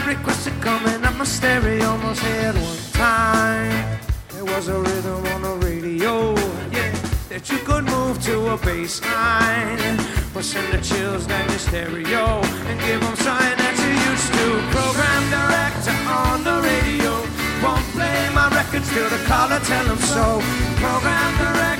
requested coming up my stereo almost head one time. There was a rhythm on the radio, yeah, that you could move to a bass line. But send the chills down your stereo and give them something that you used to. Program director on the radio won't play my records till the caller tell them so. Program director